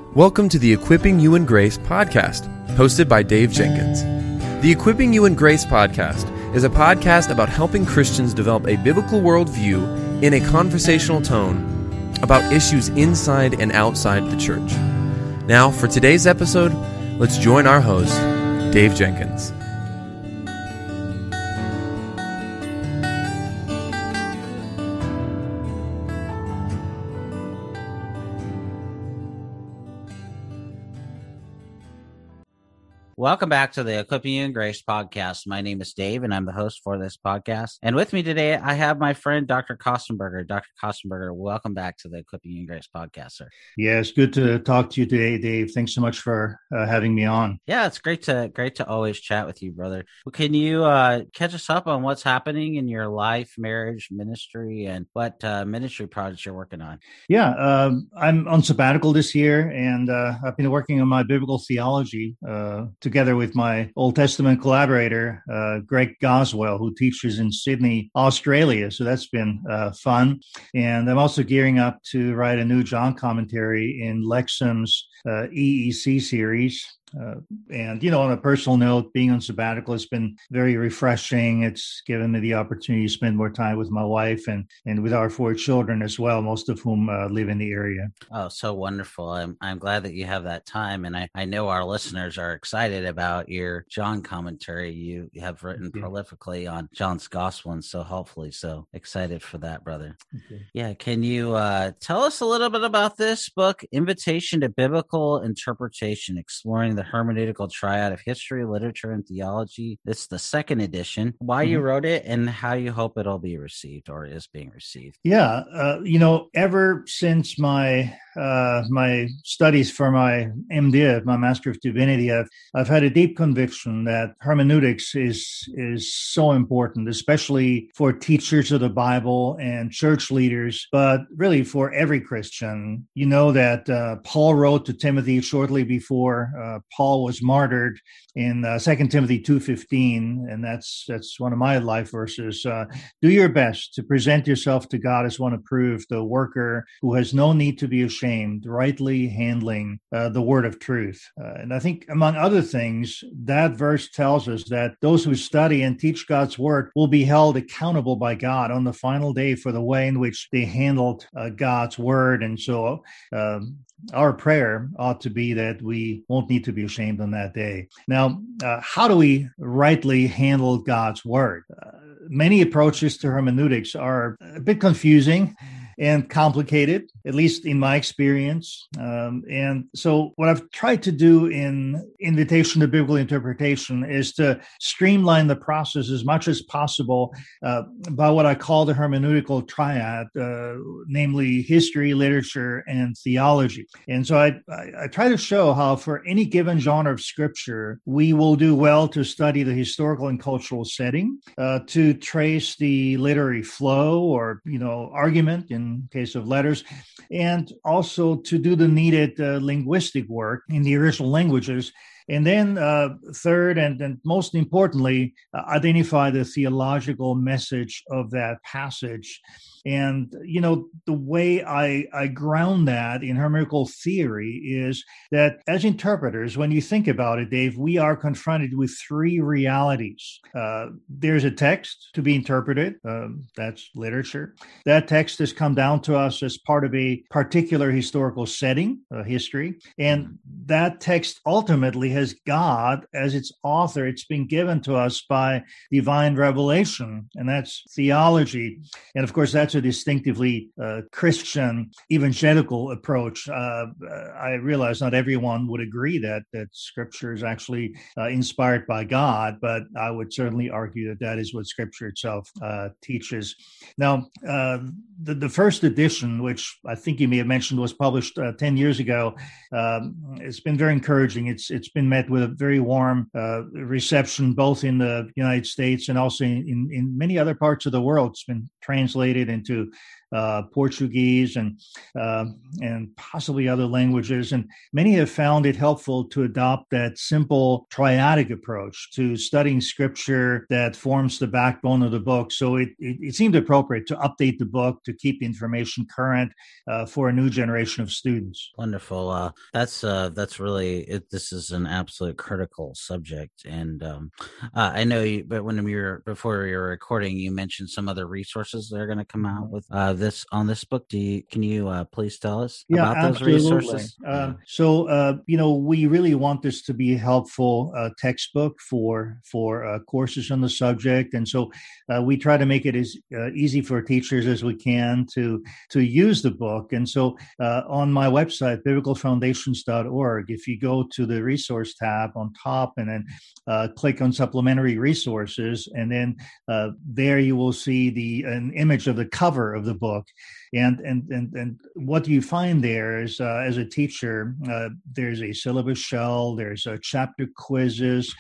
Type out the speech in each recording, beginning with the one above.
Welcome to the Equipping You in Grace podcast, hosted by Dave Jenkins. The Equipping You in Grace podcast is a podcast about helping Christians develop a biblical worldview in a conversational tone about issues inside and outside the church. Now, for today's episode, let's join our host, Dave Jenkins. Welcome back to the Equipping You in Grace podcast. My name is Dave, and I'm the host for this podcast. And with me today, I have my friend, Dr. Kostenberger. Dr. Kostenberger, welcome back to the Equipping You in Grace podcast, sir. Yes, good to talk to you today, Dave. Thanks so much for having me on. Yeah, it's great to always chat with you, brother. Can you catch us up on what's happening in your life, marriage, ministry, and what ministry projects you're working on? Yeah, I'm on sabbatical this year, and I've been working on my biblical theology together with my Old Testament collaborator, Greg Goswell, who teaches in Sydney, Australia. So that's been fun. And I'm also gearing up to write a new John commentary in Lexham's EEC series. And, on a personal note, being on sabbatical has been very refreshing. It's given me the opportunity to spend more time with my wife and with our 4 children as well, most of whom live in the area. Oh, so wonderful. I'm glad that you have that time. And I know our listeners are excited about your John commentary. You have written prolifically on John's Gospel, and so hopefully so excited for that, brother. Okay. Yeah. Can you tell us a little bit about this book, Invitation to Biblical Interpretation, Exploring the Hermeneutical Triad of History, Literature, and Theology? It's the 2nd edition. Why you wrote it and how you hope it'll be received or is being received. Yeah. Ever since my studies for my MDiv, my Master of Divinity, I've had a deep conviction that hermeneutics is so important, especially for teachers of the Bible and church leaders, but really for every Christian. You know that Paul wrote to Timothy shortly before Paul was martyred in 2 Timothy 2:15, and that's one of my life verses. Do your best to present yourself to God as one approved, a worker who has no need to be ashamed, rightly handling the word of truth. And I think, among other things, that verse tells us that those who study and teach God's word will be held accountable by God on the final day for the way in which they handled God's word. And so our prayer ought to be that we won't need to be ashamed on that day. Now, how do we rightly handle God's word? Many approaches to hermeneutics are a bit confusing and complicated, at least in my experience. And so what I've tried to do in Invitation to Biblical Interpretation is to streamline the process as much as possible by what I call the hermeneutical triad, namely history, literature, and theology. And so I try to show how for any given genre of scripture, we will do well to study the historical and cultural setting, to trace the literary flow or, argument in case of letters, and also to do the needed linguistic work in the original languages. And then third, and most importantly, identify the theological message of that passage. And, the way I ground that in hermeneutical theory is that as interpreters, when you think about it, Dave, we are confronted with 3 realities. There's a text to be interpreted. That's literature. That text has come down to us as part of a particular historical setting, history. And that text ultimately has God as its author. It's been given to us by divine revelation, and that's theology. And of course, that's a distinctively Christian evangelical approach. I realize not everyone would agree that Scripture is actually inspired by God, but I would certainly argue that is what Scripture itself teaches. Now, the first edition, which I think you may have mentioned was published 10 years ago, it's been very encouraging. It's been met with a very warm reception, both in the United States and also in many other parts of the world. It's been translated into Portuguese, and possibly other languages. And many have found it helpful to adopt that simple triadic approach to studying scripture that forms the backbone of the book. So it seemed appropriate to update the book to keep the information current for a new generation of students. Wonderful. That's really this is an absolute critical subject, and I know you. But before we were recording, you mentioned some other resources that are going to come out with this book. Can you please tell us about those resources? We really want this to be a helpful textbook for courses on the subject, and so we try to make it as easy for teachers as we can to use the book. And so on my website, biblicalfoundations.org, if you go to the resource tab on top and then click on supplementary resources, and then there you will see an image of the cover of the book. And what you find there is, as a teacher, there's a syllabus shell, there's chapter quizzes,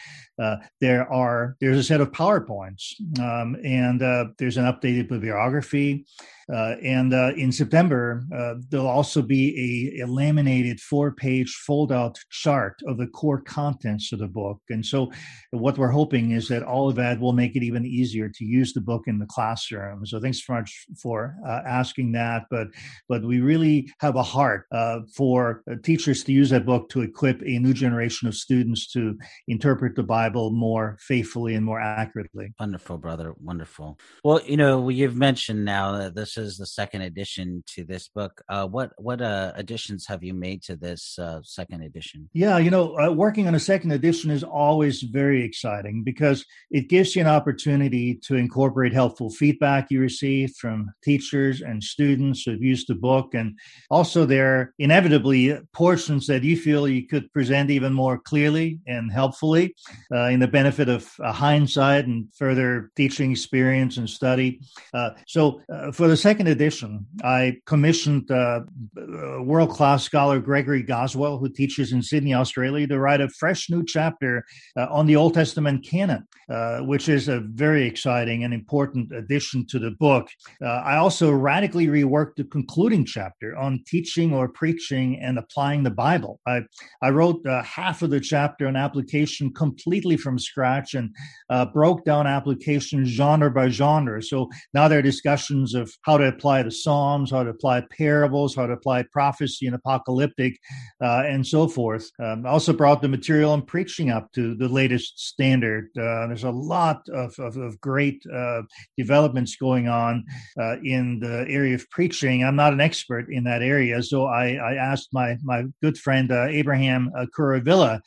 there's a set of PowerPoints, and there's an updated bibliography. And in September, there'll also be a laminated 4-page fold-out chart of the core contents of the book. And so what we're hoping is that all of that will make it even easier to use the book in the classroom. So thanks so much for asking that. But we really have a heart for teachers to use that book to equip a new generation of students to interpret the Bible more faithfully and more accurately. Wonderful, brother. Wonderful. Well, you've mentioned now that this is the second edition to this book. What additions have you made to this second edition? Yeah, working on a second edition is always very exciting because it gives you an opportunity to incorporate helpful feedback you receive from teachers and students who've used the book. And also there are inevitably portions that you feel you could present even more clearly and helpfully in the benefit of hindsight and further teaching experience and study. So for the second edition, I commissioned world-class scholar Gregory Goswell, who teaches in Sydney, Australia, to write a fresh new chapter on the Old Testament canon, which is a very exciting and important addition to the book. I also radically reworked the concluding chapter on teaching or preaching and applying the Bible. I wrote half of the chapter on application completely from scratch and broke down application genre by genre. So now there are discussions of how to apply the Psalms, how to apply parables, how to apply prophecy and apocalyptic, and so forth. I also brought the material on preaching up to the latest standard. There's a lot of great developments going on in the area of preaching. I'm not an expert in that area, so I asked my good friend Abraham Kuravilla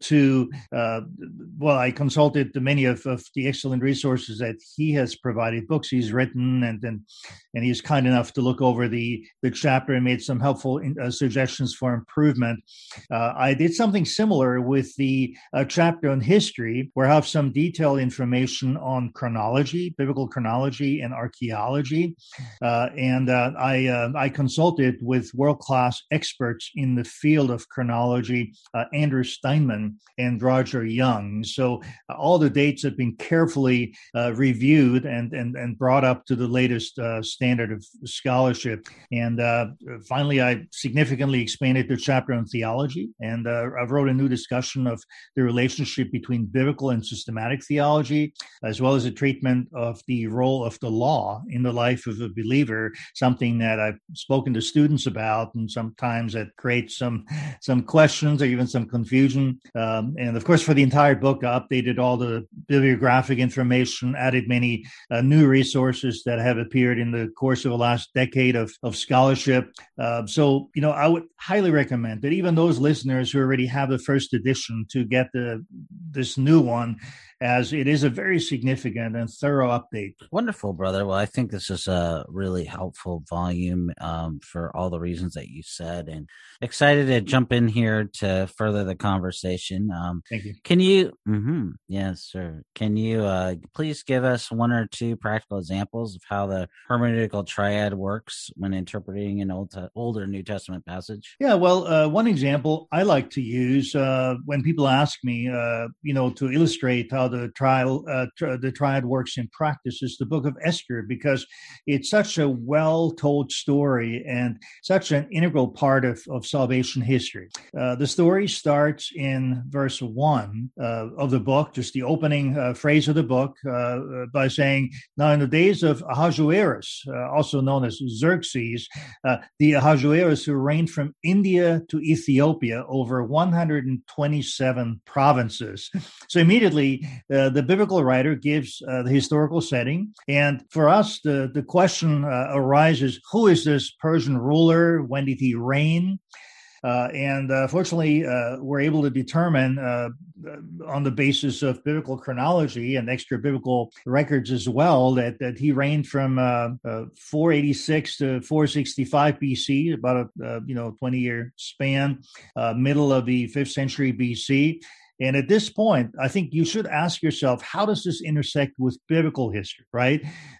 I consulted many of the excellent resources that he has provided, books he's written, and he's kind enough to look over the chapter and made some helpful suggestions for improvement. I did something similar with the chapter on history, where I have some detailed information on chronology, biblical chronology, and archaeology. I consulted with world-class experts in the field of chronology, Andrew Steinman and Roger Young. So all the dates have been carefully reviewed and brought up to the latest standard of scholarship. And finally, I significantly expanded the chapter on theology, and I wrote a new discussion of the relationship between biblical and systematic theology, as well as a treatment of the role of the law in the life of a believer, something that I've spoken to students about, and sometimes that creates some questions or even some confusion. And of course, for the entire book, I updated all the bibliographic information, added many new resources that have appeared in the course of the last decade of scholarship. So I would highly recommend that even those listeners who already have the first edition to get this new one, as it is a very significant and thorough update. Wonderful, brother. Well, I think this is a really helpful volume for all the reasons that you said, and excited to jump in here to further the conversation. Thank you. Can you, yes, sir. Can you please give us one or two practical examples of how the hermeneutical triad works when interpreting an older New Testament passage? Yeah, well, one example I like to use when people ask me, to illustrate how the triad works in practice is the book of Esther, because it's such a well-told story and such an integral part of salvation history. The story starts in verse 1 of the book, just the opening phrase of the book, by saying, "Now in the days of Ahasuerus, also known as Xerxes, the Ahasuerus who reigned from India to Ethiopia over 127 provinces." So immediately, the biblical writer gives the historical setting. And for us, the question arises, who is this Persian ruler? When did he reign? Fortunately, we're able to determine on the basis of biblical chronology and extra biblical records as well that he reigned from 486 to 465 BC, about a 20-year span, middle of the 5th century BC. And at this point, I think you should ask yourself, how does this intersect with biblical history, right?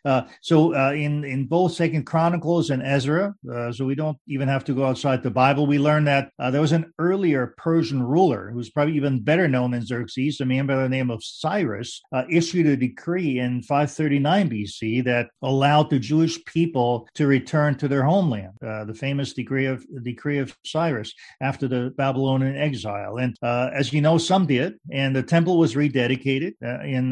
In both Second Chronicles and Ezra, so we don't even have to go outside the Bible, we learn that there was an earlier Persian ruler who's probably even better known than Xerxes, a man by the name of Cyrus, issued a decree in 539 BC that allowed the Jewish people to return to their homeland, the famous decree of Cyrus after the Babylonian exile. And as you know, some did, and the temple was rededicated in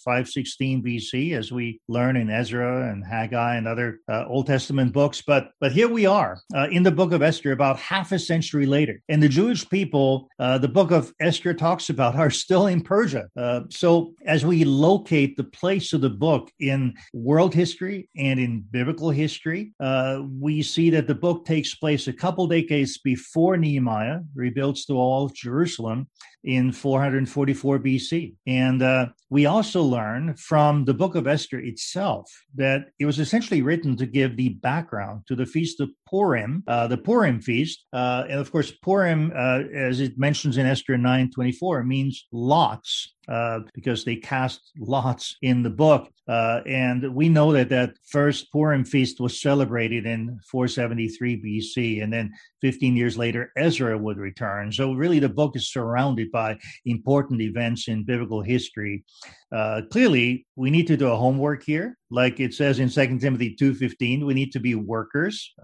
516 BC, as we learn in Ezra and Haggai and other Old Testament books. But here we are in the book of Esther, about half a century later, and the Jewish people, the book of Esther talks about, are still in Persia. So as we locate the place of the book in world history and in biblical history, we see that the book takes place a couple decades before Nehemiah rebuilds the wall of Jerusalem in 444 BC. And we also learn from the book of Esther itself that it was essentially written to give the background to the Feast of Purim, the Purim feast. And of course, Purim, as it mentions in Esther 9:24, means lots. Because they cast lots in the book. And we know that first Purim feast was celebrated in 473 BC, and then 15 years later, Ezra would return. So really, the book is surrounded by important events in biblical history. Clearly, we need to do a homework here. Like it says in 2 Timothy 2:15, we need to be workers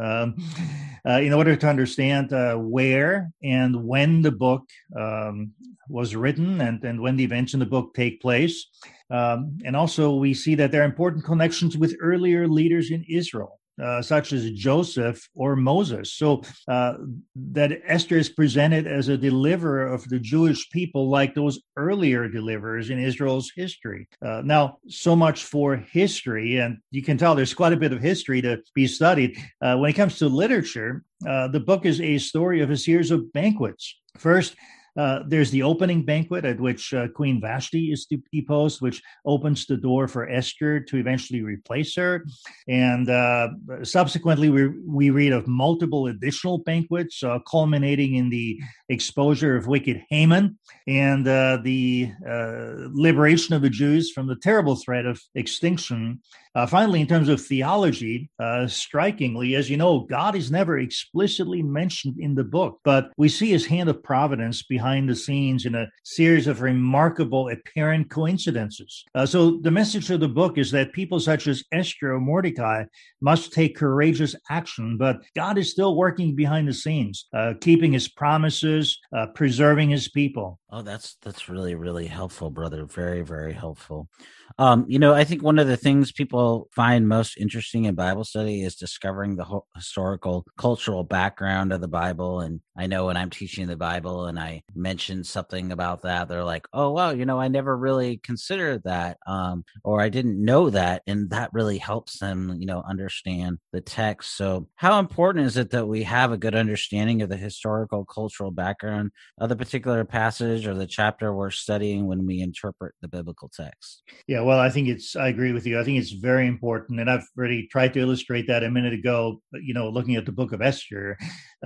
in order to understand where and when the book was written and when the events in the book take place. And also we see that there are important connections with earlier leaders in Israel, such as Joseph or Moses. So that Esther is presented as a deliverer of the Jewish people like those earlier deliverers in Israel's history. Now, so much for history, and you can tell there's quite a bit of history to be studied. When it comes to literature, the book is a story of a series of banquets. First, there's the opening banquet at which Queen Vashti is deposed, which opens the door for Esther to eventually replace her. And subsequently, we read of multiple additional banquets, culminating in the exposure of wicked Haman and the liberation of the Jews from the terrible threat of extinction. Finally, in terms of theology, strikingly, as you know, God is never explicitly mentioned in the book, but we see his hand of providence behind the scenes in a series of remarkable apparent coincidences. So the message of the book is that people such as Esther or Mordecai must take courageous action, but God is still working behind the scenes, keeping his promises, preserving his people. Oh, that's really, really helpful, brother. Very, very helpful. I think one of the things people find most interesting in Bible study is discovering the historical, cultural background of the Bible. And I know when I'm teaching the Bible and I mention something about that, they're like, oh, wow, I never really considered that, or I didn't know that. And that really helps them, understand the text. So how important is it that we have a good understanding of the historical, cultural background of the particular passage or the chapter we're studying when we interpret the biblical text? Yeah, well, I agree with you. I think it's very important. And I've already tried to illustrate that a minute ago, looking at the book of Esther.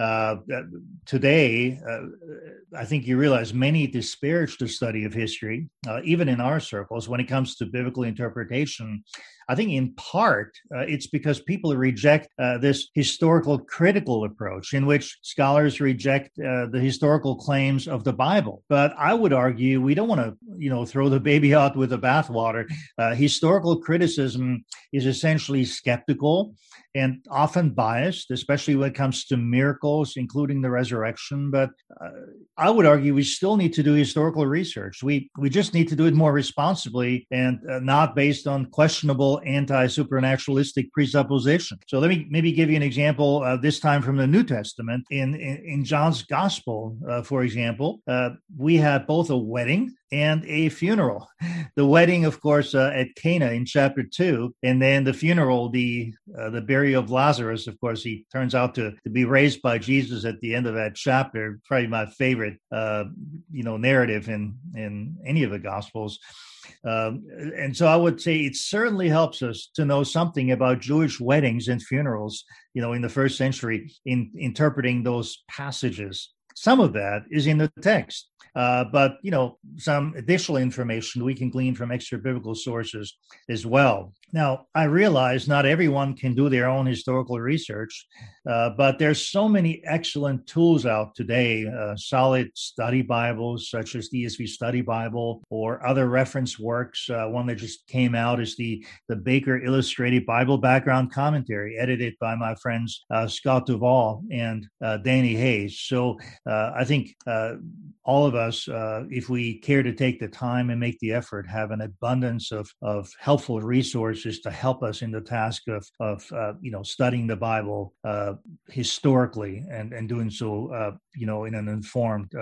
Today, I think you realize many disparage the study of history, even in our circles, when it comes to biblical interpretation. I think in part it's because people reject this historical critical approach in which scholars reject the historical claims of the Bible. But I would argue we don't want to, throw the baby out with the bathwater. Historical criticism is essentially skeptical and often biased, especially when it comes to miracles, including the resurrection. But I would argue we still need to do historical research. We just need to do it more responsibly and not based on questionable anti-supernaturalistic presupposition. So let me maybe give you an example, this time from the New Testament. In John's Gospel, for example, we have both a wedding and a funeral. The wedding, of course, at Cana in chapter 2, and then the funeral, the burial of Lazarus. Of course, he turns out to be raised by Jesus at the end of that chapter. Probably my favorite, narrative in any of the Gospels. And so I would say it certainly helps us to know something about Jewish weddings and funerals, in the first century, in interpreting those passages. Some of that is in the text. But some additional information we can glean from extra biblical sources as well. Now, I realize not everyone can do their own historical research, but there's so many excellent tools out today, solid study Bibles, such as the ESV Study Bible or other reference works. One that just came out is the Baker Illustrated Bible Background Commentary, edited by my friends Scott Duvall and Danny Hayes. So I think all of us, if we care to take the time and make the effort, have an abundance of helpful resources to help us in the task of studying the Bible historically and doing so in an informed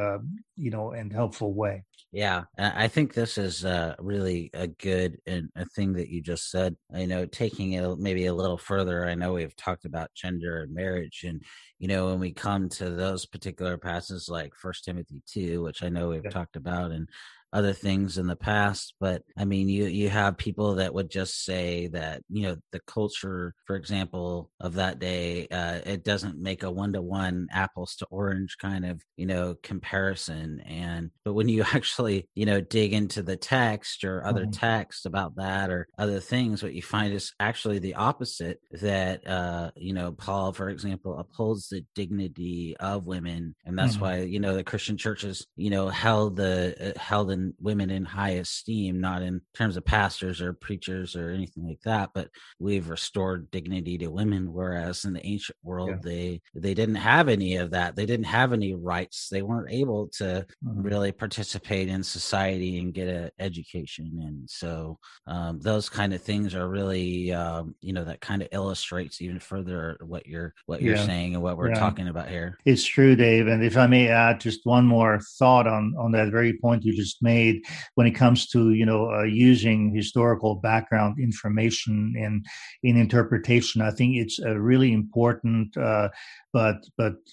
and helpful way. Yeah, I think this is really a good and a thing that you just said. Taking it maybe a little further, I know we've talked about gender and marriage, and when we come to those particular passages like 1 Timothy 2, which I know we've talked about, and other things in the past. But I mean, you have people that would just say that, the culture, for example, of that day, it doesn't make a 1-to-1 apples to orange kind of, comparison. But when you actually, dig into the text or other text about that or other things, what you find is actually the opposite, that, Paul, for example, upholds the dignity of women. And that's why, the Christian churches, held in women in high esteem, not in terms of pastors or preachers or anything like that, but we've restored dignity to women, whereas in the ancient world they didn't have any of that. They didn't have any rights. They weren't able to really participate in society and get an education. And so those kind of things are really that kind of illustrates even further what you're saying and what we're talking about here. It's true, Dave. And if I may add just one more thought on that very point you just made, when it comes to using historical background information in interpretation, I think it's a really important but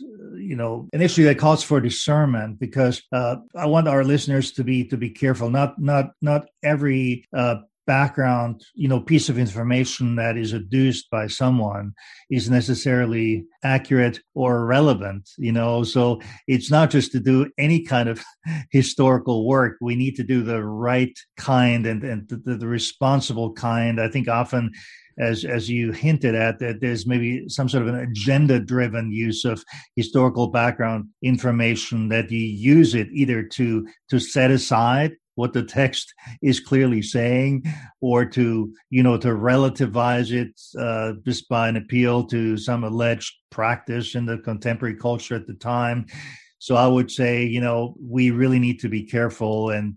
an issue that calls for discernment, because I want our listeners to be careful. Not every background, piece of information that is adduced by someone is necessarily accurate or relevant, so it's not just to do any kind of historical work. We need to do the right kind and the responsible kind. I think often, as you hinted at, that there's maybe some sort of an agenda-driven use of historical background information, that you use it either to set aside what the text is clearly saying, or to relativize it just by an appeal to some alleged practice in the contemporary culture at the time. So I would say, we really need to be careful and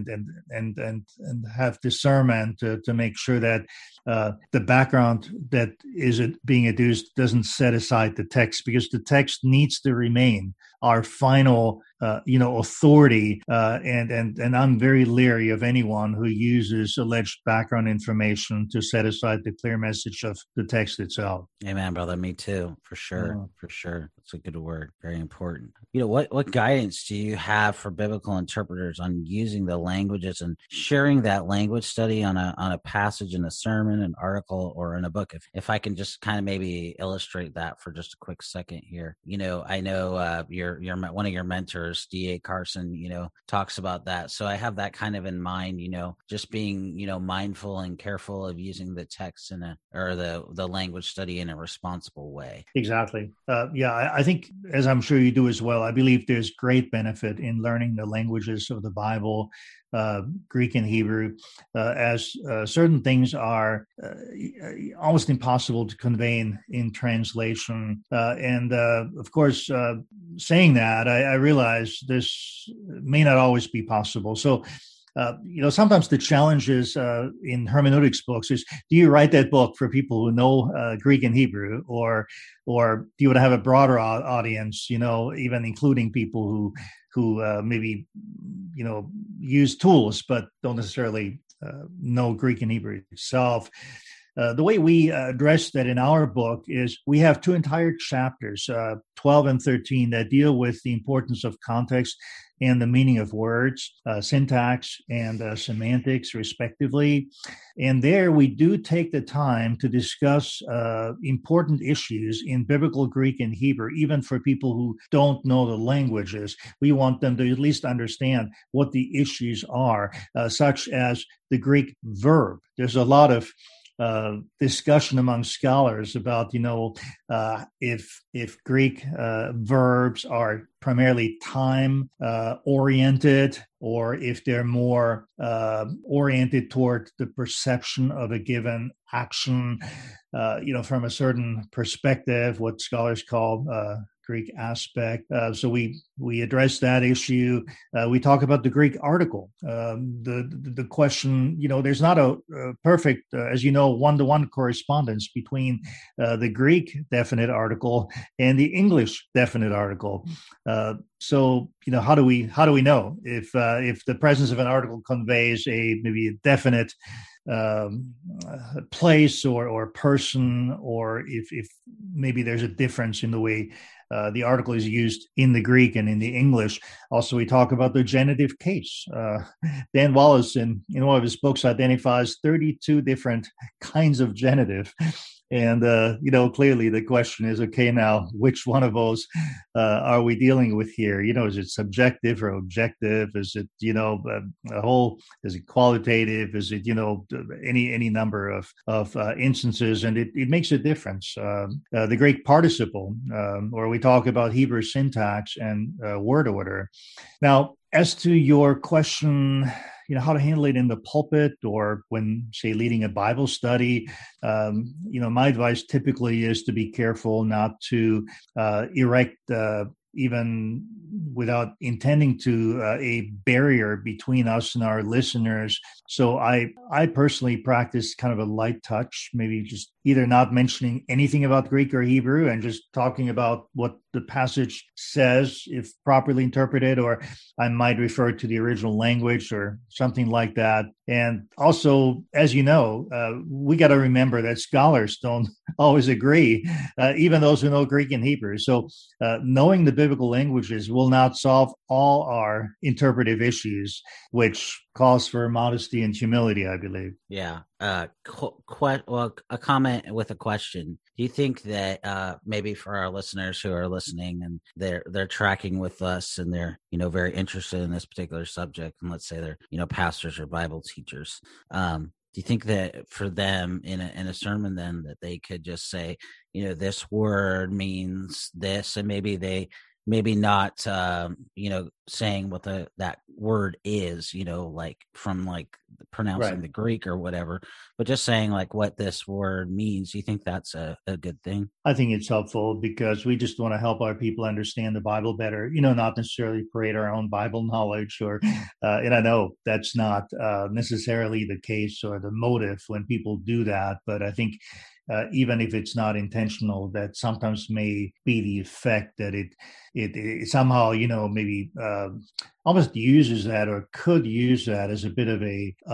have discernment to make sure that the background that is being adduced doesn't set aside the text, because the text needs to remain our final authority. And I'm very leery of anyone who uses alleged background information to set aside the clear message of the text itself. Amen, brother. Me too, for sure. For sure. That's a good word. Very important. What guidance do you have for biblical interpreters on using the languages and sharing that language study on a passage in a sermon, an article, or in a book? If I can just kind of maybe illustrate that for just a quick second here. I know you're one of your mentors philosophers, D.A. Carson, talks about that. So I have that kind of in mind, just being, mindful and careful of using the text or the language study in a responsible way. Exactly. I think, as I'm sure you do as well, I believe there's great benefit in learning the languages of the Bible, Greek and Hebrew, as certain things are almost impossible to convey in translation. And of course, saying that, I realize this may not always be possible. So, sometimes the challenge is in hermeneutics books is, do you write that book for people who know Greek and Hebrew, or do you want to have a broader audience, even including people who maybe, use tools but don't necessarily know Greek and Hebrew itself? The way we address that in our book is we have two entire chapters, 12 and 13, that deal with the importance of context and the meaning of words, syntax and semantics, respectively. And there we do take the time to discuss important issues in biblical Greek and Hebrew, even for people who don't know the languages. We want them to at least understand what the issues are, such as the Greek verb. There's a lot of discussion among scholars about, if Greek verbs are primarily time oriented, or if they're more oriented toward the perception of a given action, from a certain perspective, what scholars call Greek aspect. So we address that issue. We talk about the Greek article. The question, there's not a perfect, as you know, one-to-one correspondence between the Greek definite article and the English definite article. So how do we know if the presence of an article conveys maybe a definite place or person, or if maybe there's a difference in the way the article is used in the Greek and in the English. Also, we talk about the genitive case. Dan Wallace, in one of his books, identifies 32 different kinds of genitive. And, clearly the question is, okay, now, which one of those are we dealing with here? Is it subjective or objective? Is it, is it qualitative? Is it, any number of instances? And it makes a difference. The Greek participle, or we talk about Hebrew syntax and word order. Now, as to your question, how to handle it in the pulpit or when, say, leading a Bible study, my advice typically is to be careful not to erect, even without intending to, a barrier between us and our listeners. So I personally practice kind of a light touch, maybe just either not mentioning anything about Greek or Hebrew and just talking about what the passage says, if properly interpreted, or I might refer to the original language or something like that. And also, as you know, we got to remember that scholars don't always agree, even those who know Greek and Hebrew. So knowing the biblical languages will not solve all our interpretive issues, which calls for modesty and humility, I believe. Yeah. A comment with a question. Do you think that maybe for our listeners who are listening and they're tracking with us and they're very interested in this particular subject, and let's say they're pastors or Bible teachers, do you think that for them in a sermon then that they could just say, this word means this, and maybe not saying what that word is, like from pronouncing Right. the Greek or whatever, but just saying like what this word means? Do you think that's a good thing? I think it's helpful because we just want to help our people understand the Bible better, not necessarily create our own Bible knowledge or, and I know that's not necessarily the case or the motive when people do that, but I think even if it's not intentional, that sometimes may be the effect that it somehow, maybe almost uses that or could use that as a bit of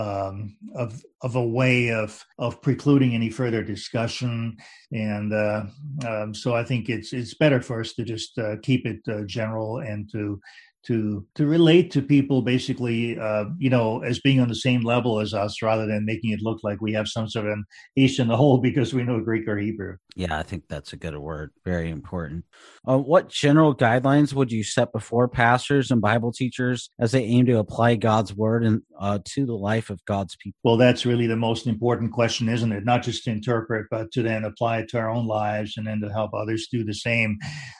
a way of precluding any further discussion. And so I think it's better for us to just keep it general and to relate to people basically, as being on the same level as us, rather than making it look like we have some sort of an ace in the hole because we know Greek or Hebrew. Yeah, I think that's a good word. Very important. What general guidelines would you set before pastors and Bible teachers as they aim to apply God's word and to the life of God's people? Well, that's really the most important question, isn't it? Not just to interpret, but to then apply it to our own lives and then to help others do the same.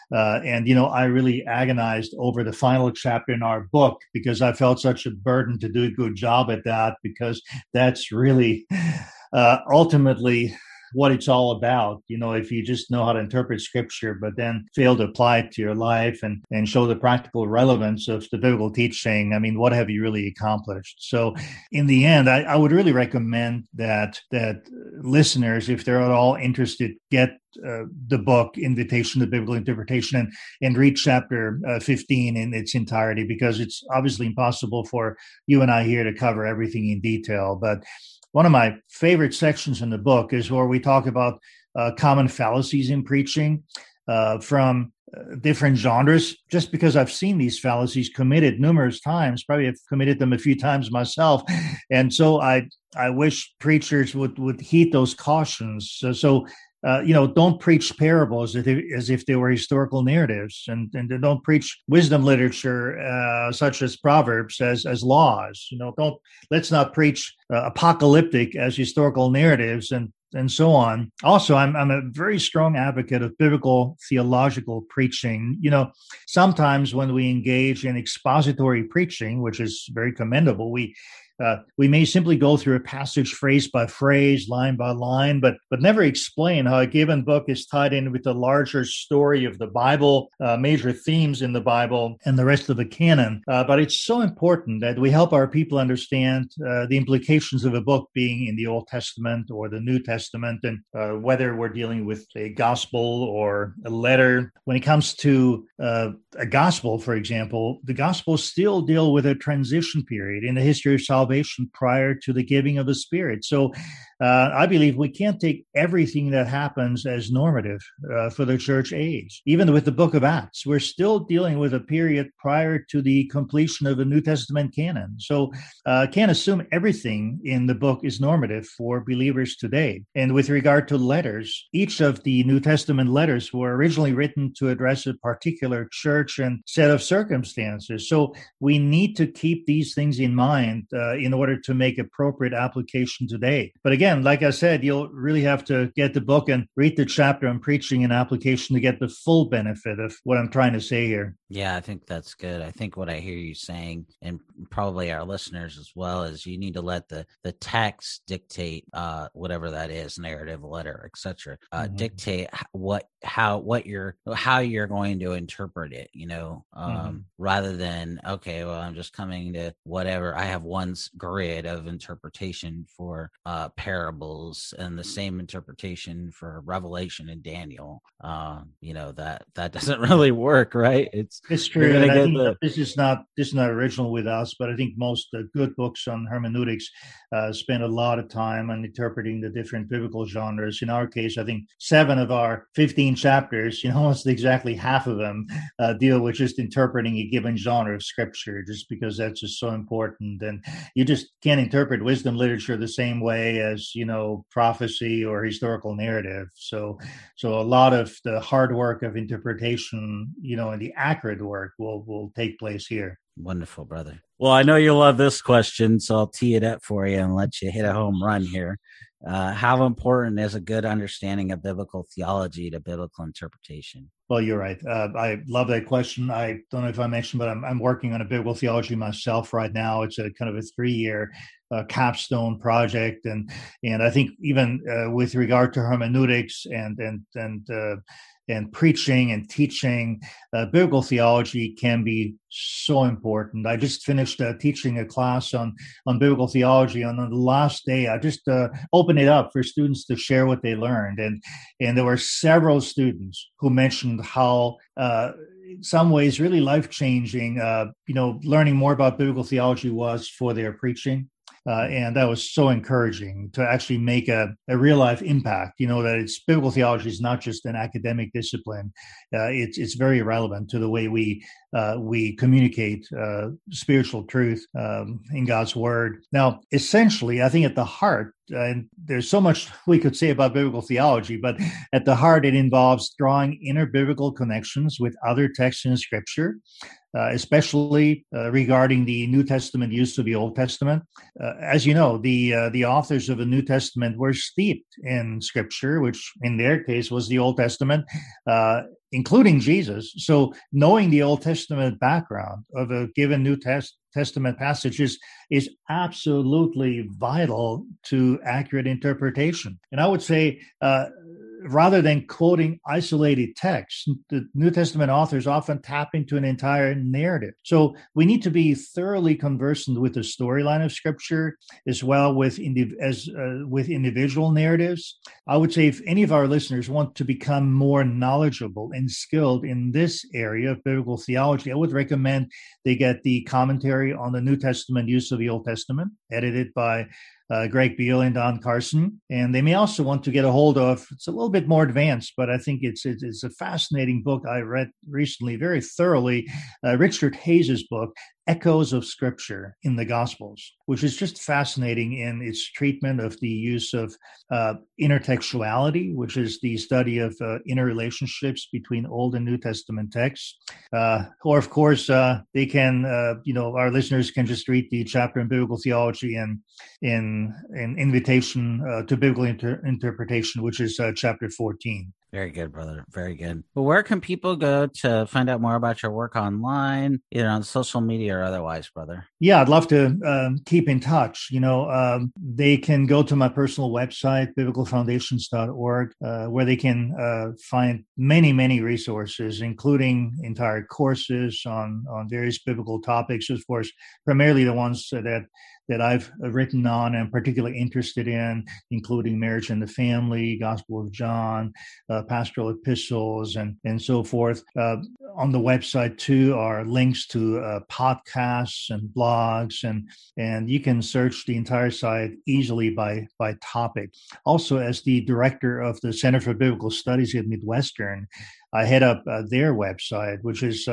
I really agonized over the final chapter in our book because I felt such a burden to do a good job at that, because that's really ultimately what it's all about. If you just know how to interpret scripture, but then fail to apply it to your life and show the practical relevance of the biblical teaching, I mean, what have you really accomplished? So in the end, I would really recommend that listeners, if they're at all interested, get the book Invitation to Biblical Interpretation and read chapter 15 in its entirety, because it's obviously impossible for you and I here to cover everything in detail. But one of my favorite sections in the book is where we talk about common fallacies in preaching from different genres, just because I've seen these fallacies committed numerous times, probably have committed them a few times myself. And so I wish preachers would heed those cautions. So don't preach parables as if they were historical narratives, and don't preach wisdom literature such as Proverbs as laws. Let's not preach apocalyptic as historical narratives and so on. Also, I'm a very strong advocate of biblical theological preaching. Sometimes when we engage in expository preaching, which is very commendable, we may simply go through a passage phrase by phrase, line by line, but never explain how a given book is tied in with the larger story of the Bible, major themes in the Bible, and the rest of the canon. But it's so important that we help our people understand the implications of a book being in the Old Testament or the New Testament, and whether we're dealing with a gospel or a letter. When it comes to a gospel, for example, the Gospels still deal with a transition period in the history of salvation prior to the giving of the Spirit. So I believe we can't take everything that happens as normative for the church age. Even with the book of Acts, we're still dealing with a period prior to the completion of the New Testament canon. So can't assume everything in the book is normative for believers today. And with regard to letters, each of the New Testament letters were originally written to address a particular church and set of circumstances. So we need to keep these things in mind in order to make appropriate application today. But again, like I said, you'll really have to get the book and read the chapter on preaching and application to get the full benefit of what I'm trying to say here. Yeah, I think that's good. I think what I hear you saying, and probably our listeners as well, is you need to let the text dictate whatever that is, narrative, letter, etc. Dictate how you're going to interpret it. Rather than, okay, well, I'm just coming to whatever. I have one grid of interpretation for parables and the same interpretation for Revelation and Daniel. That doesn't really work, right? It's true. And I think this is not original with us, but I think most good books on hermeneutics spend a lot of time on interpreting the different biblical genres. In our case, I think 7 of our 15 chapters, almost exactly half of them deal with just interpreting a given genre of scripture, just because that's just so important. And you just can't interpret wisdom literature the same way as, prophecy or historical narrative. So a lot of the hard work of interpretation, and the accurate work will take place here. Wonderful, brother. Well, I know you love this question, so I'll tee it up for you and let you hit a home run here. How important is a good understanding of biblical theology to biblical interpretation? Well, you're right. I love that question. I don't know if I mentioned, but I'm working on a biblical theology myself right now. It's a kind of a 3-year capstone project, and I think even with regard to hermeneutics and preaching and teaching, biblical theology can be so important. I just finished teaching a class on biblical theology, and on the last day, I just opened it up for students to share what they learned, and there were several students who mentioned how in some ways really life-changing. Learning more about biblical theology was for their preaching. And that was so encouraging to actually make a real life impact. That biblical theology is not just an academic discipline. It's very relevant to the way we communicate spiritual truth in God's word. Now, essentially, I think at the heart, and there's so much we could say about biblical theology, but at the heart, it involves drawing interbiblical connections with other texts in Scripture, especially regarding the New Testament use of the Old Testament. As you know, the authors of the New Testament were steeped in Scripture, which in their case was the Old Testament, including Jesus. So knowing the Old Testament background of a given New Testament passage is absolutely vital to accurate interpretation. And I would say, rather than quoting isolated texts, the New Testament authors often tap into an entire narrative. So we need to be thoroughly conversant with the storyline of Scripture, as well with individual narratives. I would say if any of our listeners want to become more knowledgeable and skilled in this area of biblical theology, I would recommend they get the commentary on the New Testament use of the Old Testament, edited by Greg Beale and Don Carson. And they may also want to get a hold of, it's a little bit more advanced, but I think it's a fascinating book I read recently very thoroughly, Richard Hays's book, Echoes of Scripture in the Gospels, which is just fascinating in its treatment of the use of intertextuality, which is the study of interrelationships between Old and New Testament texts. Or, of course, they can, our listeners can just read the chapter in biblical theology and in Invitation to Biblical Interpretation, which is chapter 14. Very good, brother. Very good. Well, where can people go to find out more about your work online, either on social media or otherwise, brother? Yeah, I'd love to keep in touch. They can go to my personal website, biblicalfoundations.org, where they can find many, many resources, including entire courses on various biblical topics, of course, primarily the ones that I've written on and particularly interested in, including marriage and the family, Gospel of John, pastoral epistles, and so forth. On the website, too, are links to podcasts and blogs, and you can search the entire site easily by topic. Also, as the director of the Center for Biblical Studies at Midwestern, I head up their website, which is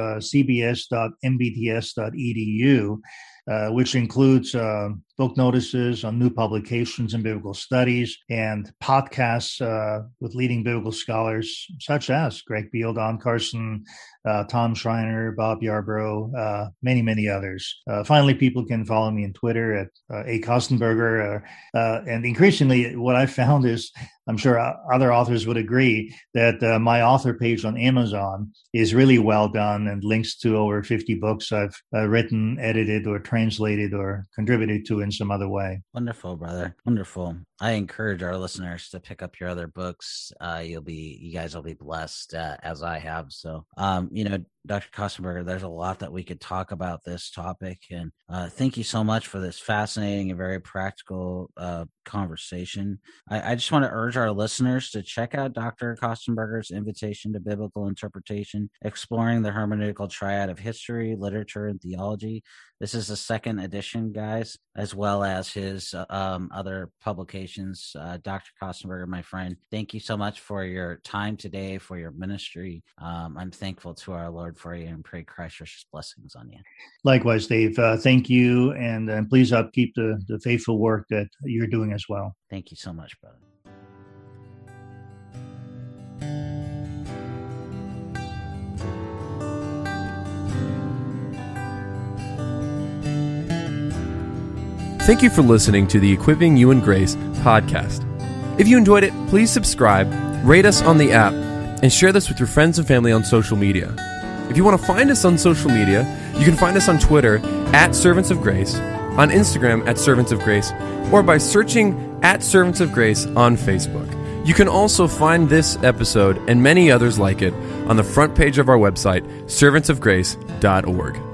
cbs.mbts.edu, which includes book notices on new publications in biblical studies and podcasts with leading biblical scholars such as Greg Beale, Don Carson, Tom Schreiner, Bob Yarbrough, many, many others. Finally, people can follow me on Twitter at A. Kostenberger. And increasingly, what I found is, I'm sure other authors would agree, that my author page on Amazon is really well done and links to over 50 books I've written, edited, or translated, or contributed to in some other way. Wonderful, brother. Wonderful. I encourage our listeners to pick up your other books. You guys will be blessed as I have. So, Dr. Kostenberger, there's a lot that we could talk about this topic. And thank you so much for this fascinating and very practical conversation. I just want to urge our listeners to check out Dr. Kostenberger's Invitation to Biblical Interpretation, Exploring the Hermeneutical Triad of History, Literature, and Theology. This is the second edition, guys, as well as his other publications. Dr. Kostenberger, my friend, thank you so much for your time today, for your ministry. I'm thankful to our Lord for you and pray Christ's blessings on you. Likewise, Dave. Thank you. And please upkeep the faithful work that you're doing as well. Thank you so much, brother. Thank you for listening to the Equipping You in Grace podcast. If you enjoyed it, please subscribe, rate us on the app, and share this with your friends and family on social media. If you want to find us on social media, you can find us on Twitter at Servants of Grace, on Instagram at Servants of Grace, or by searching at Servants of Grace on Facebook. You can also find this episode and many others like it on the front page of our website, servantsofgrace.org.